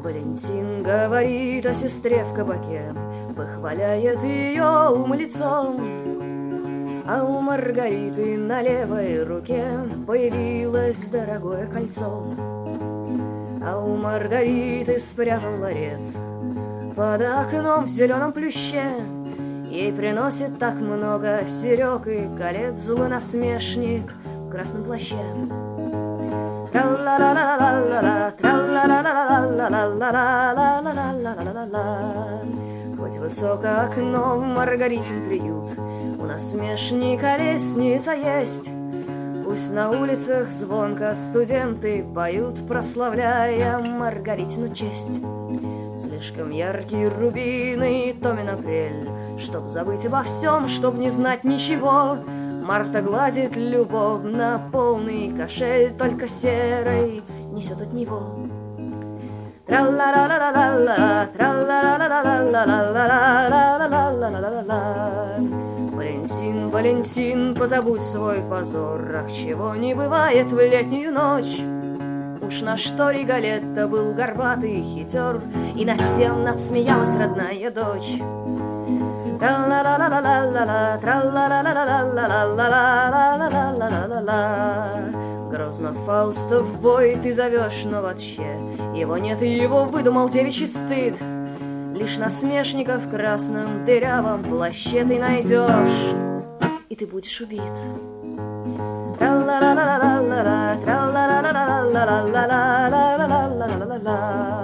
Валентин говорит о сестре в кабаке, похваляет ее лицом. А у Маргариты на левой руке появилось дорогое кольцо. А у Маргариты спрятан ларец под окном в зеленом плюще. Ей приносит так много серег и колец злой насмешник в красном плаще. Хоть высокое окно в Маргаритин приют, у насмешника лестница есть. Пусть на улицах звонко студенты поют, прославляя Маргаритину честь. Слишком яркие рубины и Томин апрель, чтоб забыть обо всем, чтоб не знать ничего. Марта гладит любовно полный кошель, только серой несет от него. Тра-ла-ла-ла-ла-ла, тра-ла-ла-ла-ла-ла-ла-ла-ла-ла-ла-ла. Валентин, Валентин, позабудь свой позор, ах, чего не бывает в летнюю ночь. Уж на что Риголетто был горбатый хитер, и над всем надсмеялась родная дочь. Тра-ла-ла-ла-ла-ла-ла, тра-ла-ла-ла-ла-ла-ла-ла-ла-ла-ла. Грозно Фаустов бой ты зовешь, но вообще его нет, и его выдумал девичий стыд. Лишь насмешника в красном дырявом плаще ты найдешь, и ты будешь убит. Тра-ла-ла-ла-ла-ла-ла, тра-ла-ла-ла-ла-ла-ла-ла-ла-ла-ла-ла-ла-ла.